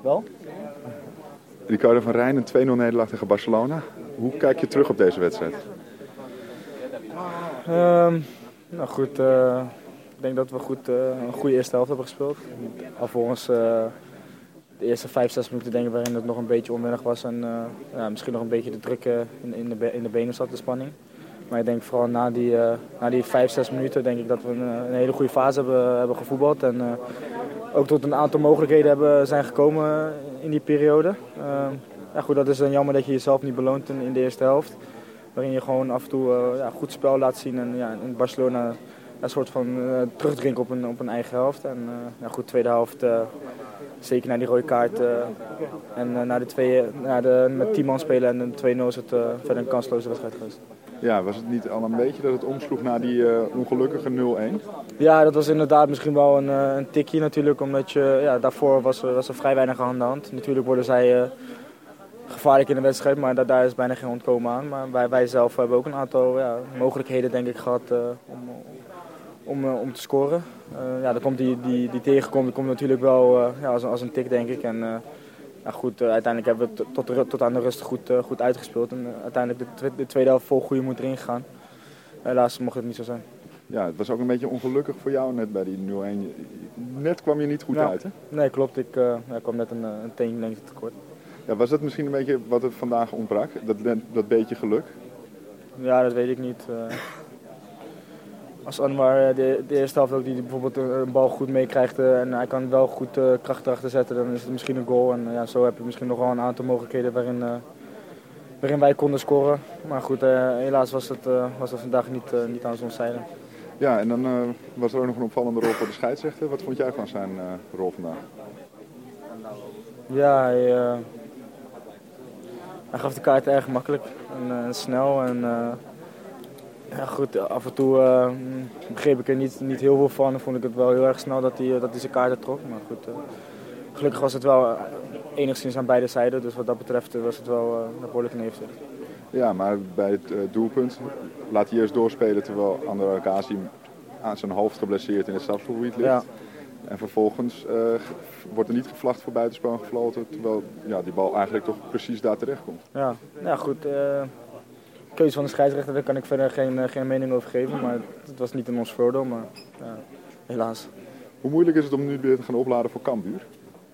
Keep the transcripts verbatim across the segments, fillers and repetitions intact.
Wel? Ricardo van Rijn, een twee nul nederlaag tegen Barcelona. Hoe kijk je terug op deze wedstrijd? Um, nou goed, uh, ik denk dat we goed, uh, een goede eerste helft hebben gespeeld. Alvorens uh, de eerste vijf, zes minuten denk ik waarin het nog een beetje onwennig was. En uh, ja, misschien nog een beetje de druk uh, in, in, de, in de benen zat, de spanning. Maar ik denk vooral na die, uh, na die vijf, zes minuten denk ik dat we een, een hele goede fase hebben, hebben gevoetbald. En uh, ook tot een aantal mogelijkheden hebben, zijn gekomen in die periode. Uh, ja, goed, dat is dan jammer dat je jezelf niet beloont in, in de eerste helft. Waarin je gewoon af en toe uh, ja, goed spel laat zien en ja, in Barcelona een soort van uh, terugdrinken op een, op een eigen helft. En uh, ja, goed, tweede helft, uh, zeker na die rode kaart uh, en uh, na de twee, na de, met tien man spelen en de twee nul is het uh, verder een kansloze wedstrijd geweest. Ja, was het niet al een beetje dat het omsloeg na die uh, ongelukkige nul een? Ja, dat was inderdaad misschien wel een, uh, een tikje natuurlijk, omdat je, ja, daarvoor was, was er vrij weinig aan de hand. Natuurlijk worden zij uh, gevaarlijk in de wedstrijd, maar da- daar is bijna geen ontkomen aan. Maar wij, wij zelf hebben ook een aantal ja, mogelijkheden denk ik gehad uh, om, om, uh, om te scoren. Uh, ja, dan komt die, die, die tegenkomt, die komt natuurlijk wel uh, ja, als, als een tik denk ik. En, uh, ja, goed, uh, uiteindelijk hebben we het tot, de, tot aan de rust goed, uh, goed uitgespeeld. En uh, uiteindelijk de, de tweede helft vol goede moed erin gegaan. Helaas mocht het niet zo zijn. Ja, het was ook een beetje ongelukkig voor jou net bij die nul een. Net kwam je niet goed ja. uit, hè? Nee, klopt. Ik uh, ja, kwam net een, een teen denk ik tekort. Ja, was dat misschien een beetje wat er vandaag ontbrak? Dat, dat beetje geluk? Ja, dat weet ik niet. Uh, als Anwar de, de eerste helft ook die bijvoorbeeld een bal goed meekrijgt uh, en hij kan wel goed uh, kracht erachter zetten, dan is het misschien een goal. En uh, ja, zo heb je misschien nog wel een aantal mogelijkheden waarin, uh, waarin wij konden scoren. Maar goed, uh, helaas was het, uh, was het vandaag niet, uh, niet aan ons zijde. Ja, en dan uh, was er ook nog een opvallende rol voor de scheidsrechter. Wat vond jij van zijn uh, rol vandaag? Ja, hij, uh, hij gaf de kaart erg makkelijk en uh, snel. En, uh, ja, goed, af en toe uh, begreep ik er niet, niet heel veel van. Dan vond ik het wel heel erg snel dat hij, dat hij zijn kaarten trok. Maar goed, uh, gelukkig was het wel enigszins aan beide zijden. Dus wat dat betreft was het wel uh, een behoorlijk neefzicht. Ja, maar bij het uh, doelpunt laat hij eerst doorspelen terwijl André Agassi aan zijn hoofd geblesseerd in het strafschopgebied ligt. Ja. En vervolgens uh, wordt er niet gevlacht voor buitenspel gefloten, terwijl ja, die bal eigenlijk toch precies daar terecht komt. Ja, ja goed. Uh, keuze van de scheidsrechter, daar kan ik verder geen, uh, geen mening over geven, maar het was niet in ons voordeel, maar uh, helaas. Hoe moeilijk is het om nu weer te gaan opladen voor Cambuur?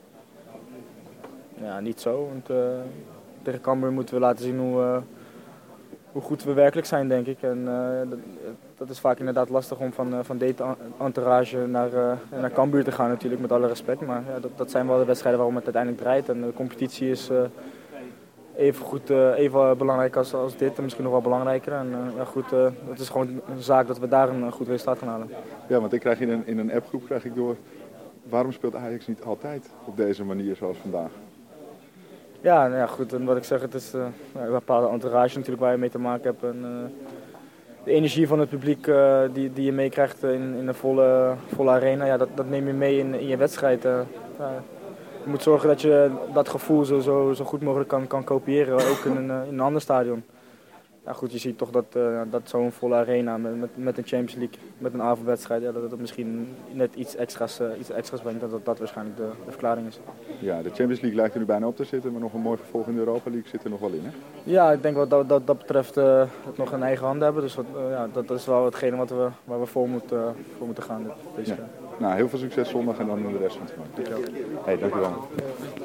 Ja, niet zo, want uh, tegen Cambuur moeten we laten zien hoe, uh, hoe goed we werkelijk zijn, denk ik. En uh, dat, dat is vaak inderdaad lastig om van, uh, van deze entourage naar, uh, naar Cambuur te gaan natuurlijk, met alle respect. Maar ja, dat, dat zijn wel de wedstrijden waarom het uiteindelijk draait. En de competitie is uh, even, goed, uh, even belangrijk als, als dit en misschien nog wel belangrijker. En uh, ja, goed, uh, het is gewoon een zaak dat we daar een goed resultaat gaan halen. Ja, want ik krijg in een, in een appgroep krijg ik door, waarom speelt Ajax niet altijd op deze manier zoals vandaag? Ja, nou ja, goed. En wat ik zeg, het is uh, een bepaalde entourage natuurlijk waar je mee te maken hebt. En, uh, de energie van het publiek uh, die, die je meekrijgt in, in een volle, volle arena, ja, dat, dat neem je mee in, in je wedstrijd. Uh, ja, je moet zorgen dat je dat gevoel zo, zo, zo goed mogelijk kan, kan kopiëren, ook in een, in een ander stadion. Ja, goed, je ziet toch dat, uh, dat zo'n volle arena met, met, met een Champions League, met een avondwedstrijd, ja, dat het misschien net iets extra's, uh, iets extra's brengt. Dat, dat dat waarschijnlijk de, de verklaring is. Ja, de Champions League lijkt er nu bijna op te zitten, maar nog een mooi vervolg in de Europa League zit er nog wel in, hè? Ja, ik denk wel dat dat, dat betreft uh, het nog in eigen handen hebben. Dus wat, uh, ja, dat, dat is wel hetgene wat we, waar we voor moeten, uh, voor moeten gaan. Dit, deze ja. Nou, heel veel succes zondag en dan in de rest van het toernooi. Dankjewel. Hey, dankjewel.